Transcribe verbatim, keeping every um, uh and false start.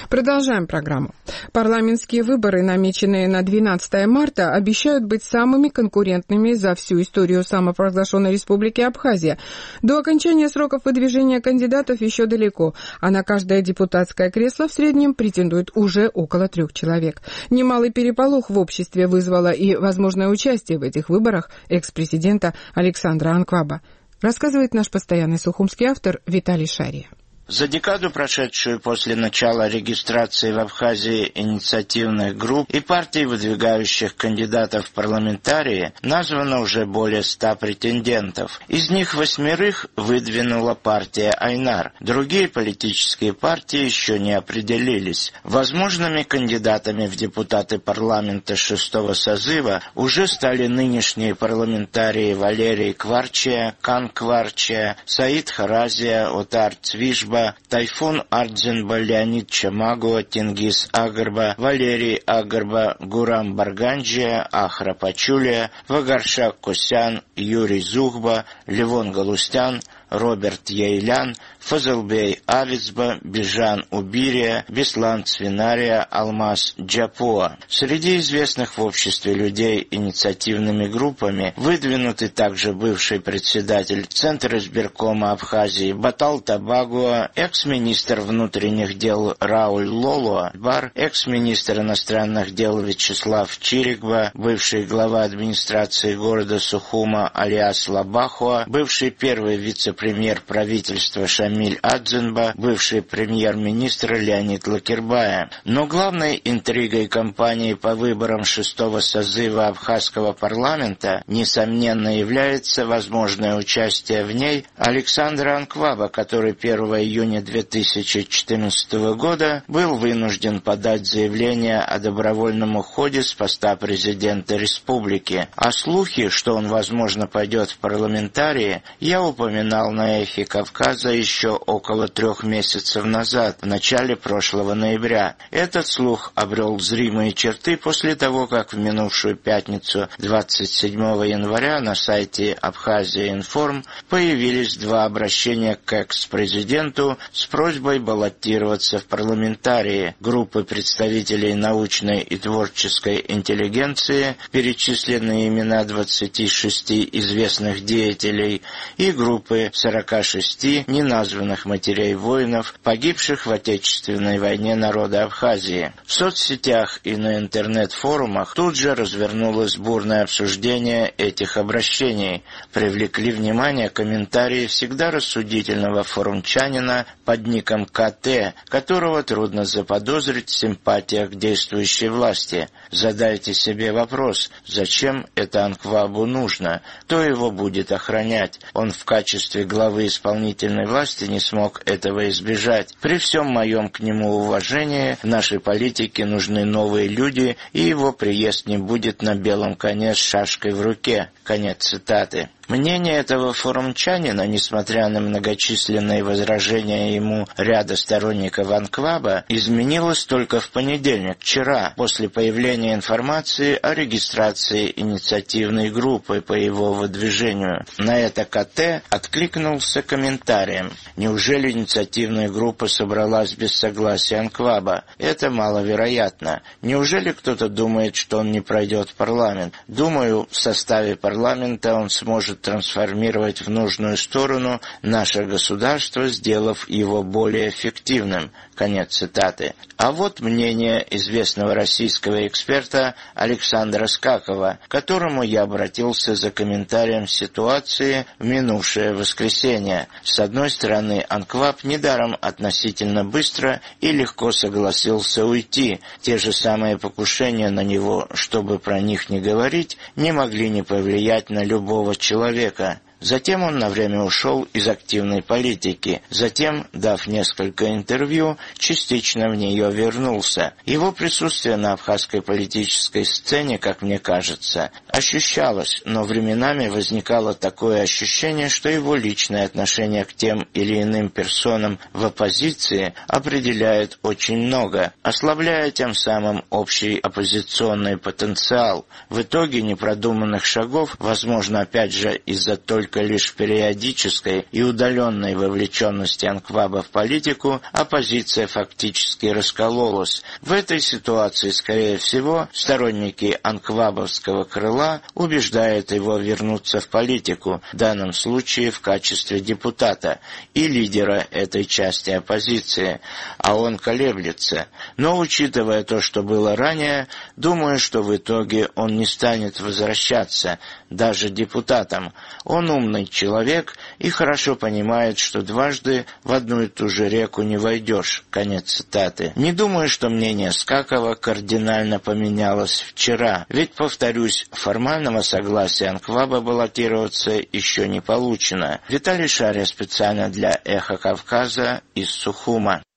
Продолжаем программу. Парламентские выборы, намеченные на двенадцатое марта, обещают быть самыми конкурентными за всю историю самопровозглашенной Республики Абхазия. До окончания сроков выдвижения кандидатов еще далеко, а на каждое депутатское кресло в среднем претендует уже около трех человек. Немалый переполох в обществе вызвало и возможное участие в этих выборах экс-президента Александра Анкваба, рассказывает наш постоянный сухумский автор Виталий Шария. За декаду, прошедшую после начала регистрации в Абхазии инициативных групп и партий, выдвигающих кандидатов в парламентарии, названо уже более ста претендентов. Из них восьмерых выдвинула партия Айнар. Другие политические партии еще не определились. Возможными кандидатами в депутаты парламента шестого созыва уже стали нынешние парламентарии Валерий Кварчия, Кан Кварчия, Саид Харазия, Отар Цвишба, Тайфун Ардзенба, Леонид Чамагуа, Тенгиз Агарба, Валерий Агарба, Гурам Барганджия, Ахра Пачулия, Вагаршак Косян, Юрий Зухба, Левон Галустян, Роберт Яйлян, Фазылбей Авицба, Бижан Убирия, Беслан Цвинария, Алмаз Джапуа. Среди известных в обществе людей инициативными группами выдвинуты также бывший председатель Центра избиркома Абхазии Батал Табагуа, экс-министр внутренних дел Рауль Лолуа Бар, экс-министр иностранных дел Вячеслав Чирикба, бывший глава администрации города Сухума Алиас Лабахуа, бывший первый вице-президент премьер правительства Шамиль Адзенба, бывший премьер-министр Леонид Лакербая. Но главной интригой кампании по выборам шестого созыва Абхазского парламента, несомненно, является возможное участие в ней Александра Анкваба, который первого июня две тысячи четырнадцатого года был вынужден подать заявление о добровольном уходе с поста президента республики. А слухи, что он, возможно, пойдет в парламентарии, я упоминал на эхе Кавказа еще около трех месяцев назад, в начале прошлого ноября. Этот слух обрел зримые черты после того, как в минувшую пятницу, двадцать седьмого января, на сайте Абхазия Информ появились два обращения к экс-президенту с просьбой баллотироваться в парламентарии. Группы представителей научной и творческой интеллигенции, перечисленные имена двадцати шести известных деятелей, и группы сорока шести неназванных матерей воинов, погибших в Отечественной войне народа Абхазии. В соцсетях и на интернет-форумах тут же развернулось бурное обсуждение этих обращений. Привлекли внимание комментарии всегда рассудительного форумчанина под ником КТ, которого трудно заподозрить в симпатиях к действующей власти. Задайте себе вопрос, зачем это Анквабу нужно, кто его будет охранять. Он в качестве главы исполнительной власти не смог этого избежать. При всем моем к нему уважении в нашей политике нужны новые люди, и его приезд не будет на белом коне с шашкой в руке. Конец цитаты. Мнение этого форумчанина, несмотря на многочисленные возражения ему ряда сторонников Анкваба, изменилось только в понедельник, вчера, после появления информации о регистрации инициативной группы по его выдвижению. На это КТ откликнулся комментарием: «Неужели инициативная группа собралась без согласия Анкваба? Это маловероятно. Неужели кто-то думает, что он не пройдет в парламент? Думаю, в составе парламента он сможет трансформировать в нужную сторону наше государство, сделав его более эффективным». Конец цитаты. А вот мнение известного российского эксперта Александра Скакова, к которому я обратился за комментарием ситуации в минувшее воскресенье. С одной стороны, Анкваб недаром относительно быстро и легко согласился уйти. Те же самые покушения на него, чтобы про них не говорить, не могли не повлиять на любого человека. Затем он на время ушел из активной политики. Затем, дав несколько интервью, частично в нее вернулся. Его присутствие на абхазской политической сцене, как мне кажется, ощущалось, но временами возникало такое ощущение, что его личное отношение к тем или иным персонам в оппозиции определяет очень много, ослабляя тем самым общий оппозиционный потенциал. В итоге непродуманных шагов, возможно, опять же из-за только лишь периодической и удаленной вовлеченности Анкваба в политику, оппозиция фактически раскололась. В этой ситуации, скорее всего, сторонники анквабовского крыла убеждают его вернуться в политику, в данном случае в качестве депутата и лидера этой части оппозиции, а он колеблется. Но, учитывая то, что было ранее, думаю, что в итоге он не станет возвращаться, даже депутатом. Он умный человек и хорошо понимает, что дважды в одну и ту же реку не войдешь. Конец цитаты. Не думаю, что мнение Скакова кардинально поменялось вчера, ведь, повторюсь, формального согласия Анкваба баллотироваться еще не получено. Виталий Шария специально для «Эхо Кавказа» из Сухума.